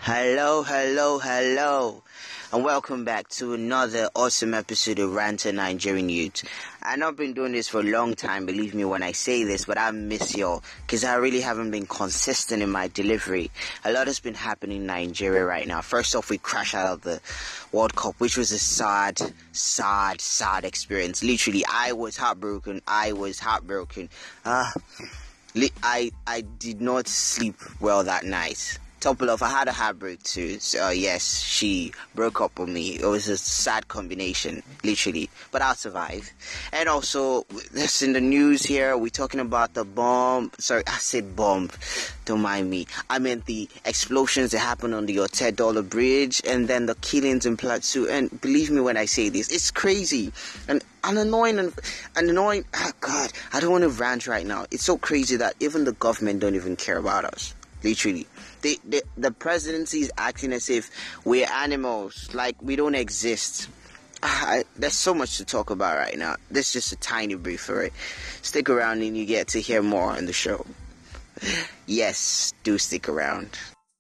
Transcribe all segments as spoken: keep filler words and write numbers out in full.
Hello, hello, hello, and welcome back to another awesome episode of Rant and Nigerian Youth. I know I've been doing this for a long time, believe me when I say this, but I miss y'all, because I really haven't been consistent in my delivery. A lot has been happening in Nigeria right now. First off, we crashed out of the World Cup, which was a sad, sad, sad experience. Literally, I was heartbroken, I was heartbroken. Uh, I, I did not sleep well that night. Top off, I had a heartbreak too. So uh, yes, she broke up with me. It was a sad combination, literally. But I'll survive. And also, this in the news here, we're talking about the bomb. Sorry, I said bomb. Don't mind me. I meant the explosions that happened on the Otedola Bridge, and then the killings in Plateau. And believe me when I say this, it's crazy and and annoying and, and annoying. Oh God, I don't want to rant right now. It's so crazy that even the government don't even care about us. Literally. The, the, the presidency is acting as if we're animals, like we don't exist. I, there's so much to talk about right now. This is just a tiny brief for it. Stick around and you get to hear more on the show. Yes, do stick around.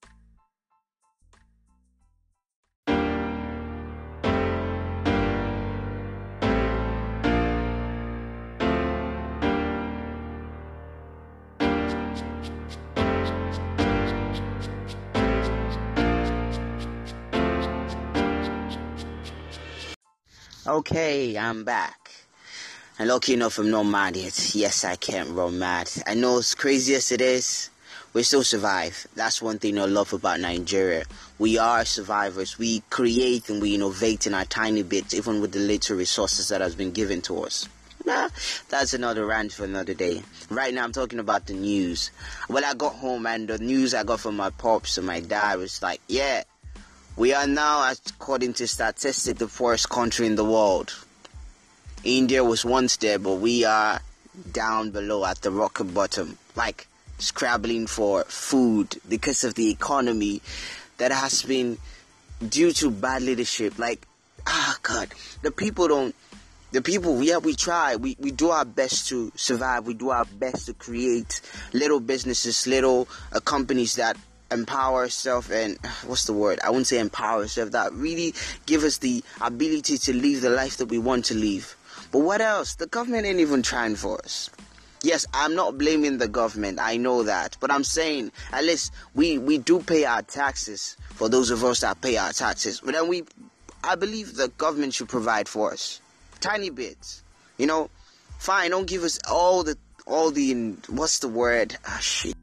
Okay, I'm back. And lucky enough, I'm not mad yet. Yes, I can't run mad. I know as crazy as it is, we still survive. That's one thing I love about Nigeria. We are survivors. We create and we innovate in our tiny bits, even with the little resources that has been given to us. Nah, that's another rant for another day. Right now, I'm talking about the news. When I got home and the news I got from my pops and my dad was like, yeah, we are now, according to statistics, the poorest country in the world. India was once there, but we are down below at the rock bottom, like scrabbling for food because of the economy that has been due to bad leadership. Like, ah, God, the people don't, the people, yeah, we try, we, we do our best to survive, we do our best to create little businesses, little uh, companies that empower ourselves and what's the word I wouldn't say empower ourselves, that really give us the ability to live the life that we want to live. But what else? The government ain't even trying for us. Yes, I'm not blaming the government, I know that, but I'm saying at least we we do pay our taxes, for those of us that pay our taxes. But then we I believe the government should provide for us tiny bits, you know. Fine, don't give us all the all the what's the word ah shit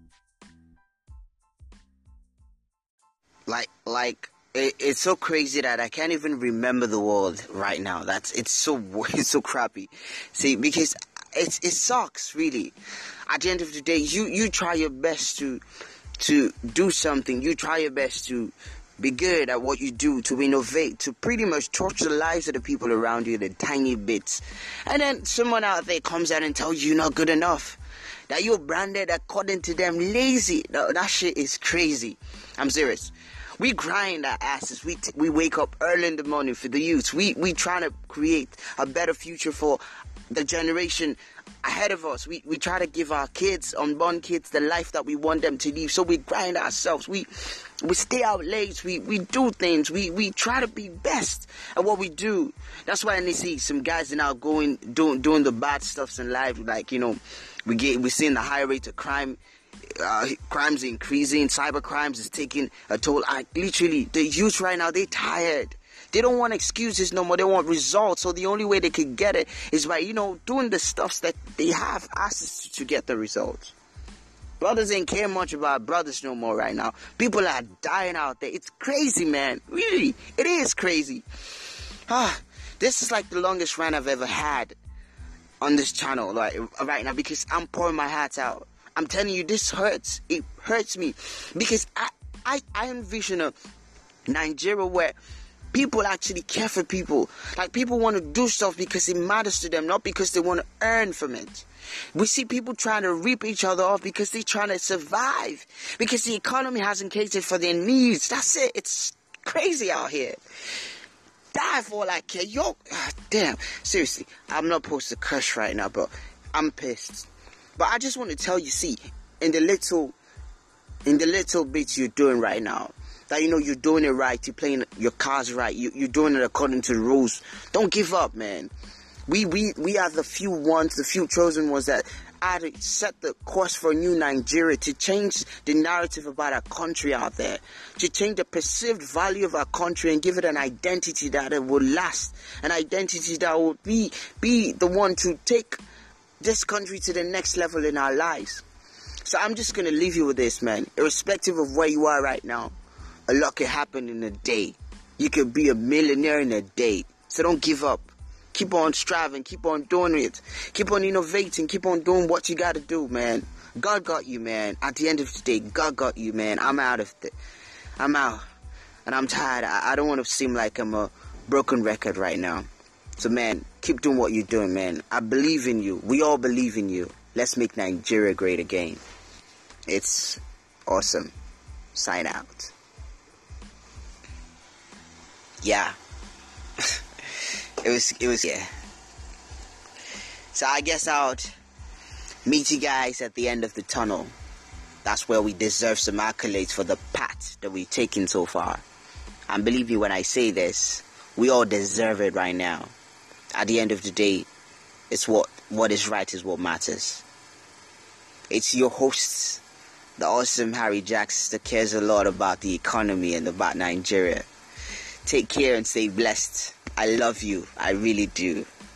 Like, like it, it's so crazy that I can't even remember the word right now. That's it's so it's so crappy. See, because it it sucks really. At the end of the day, you you try your best to to do something. You try your best to be good at what you do, to innovate, to pretty much touch the lives of the people around you, the tiny bits, and then someone out there comes out and tells you you're not good enough. That you're branded according to them lazy. That, that shit is crazy. I'm serious. We grind our asses. We t- we wake up early in the morning for the youth. We we trying to create a better future for the generation ahead of us. We we try to give our kids, unborn kids, the life that we want them to live. So we grind ourselves. We we stay out late. We we do things. We we try to be best at what we do. That's why I see some guys are now going doing doing the bad stuffs in life. Like, you know, we get we're seeing the high rate of crime. Uh, crimes increasing, cyber crimes is taking a toll. I literally, the youth right now, they tired. They don't want excuses no more. They want results. So the only way they can get it is by, you know, doing the stuff that they have access to, to get the results. Brothers ain't care much about brothers no more right now. People are dying out there. It's crazy, man. Really, it is crazy. Ah, this is like the longest run I've ever had on this channel, like right now, because I'm pouring my heart out. I'm telling you, this hurts. It hurts me because I, I, I envision a Nigeria where people actually care for people. Like, people want to do stuff because it matters to them, not because they want to earn from it. We see people trying to rip each other off because they're trying to survive, because the economy hasn't catered for their needs. That's it. It's crazy out here. Die for all I care. Yo, ah, damn. Seriously, I'm not supposed to curse right now, but I'm pissed. But I just want to tell you, see, in the little, in the little bits you're doing right now, that you know you're doing it right, you're playing your cards right, you, you're doing it according to the rules. Don't give up, man. We we we are the few ones, the few chosen ones that are to set the course for a new Nigeria, to change the narrative about our country out there, to change the perceived value of our country and give it an identity that it will last, an identity that will be be the one to take this country to the next level in our lives. So I'm just gonna leave you with this, man. Irrespective of where you are right now, a lot can happen in a day. You could be a millionaire in a day. So don't give up. Keep on striving. Keep on doing it. Keep on innovating. Keep on doing what you gotta do, man. God got you, man. At the end of the day, God got you, man. I'm out of it. I'm out. And I'm tired. I, I don't want to seem like I'm a broken record right now. So, man, keep doing what you're doing, man. I believe in you. We all believe in you. Let's make Nigeria great again. It's awesome. Sign out. Yeah. It was, it was, yeah. So I guess I'll meet you guys at the end of the tunnel. That's where we deserve some accolades for the path that we've taken so far. And believe me when I say this, we all deserve it right now. At the end of the day, it's what, what is right is what matters. It's your host, the awesome Harry Jacks, that cares a lot about the economy and about Nigeria. Take care and stay blessed. I love you. I really do.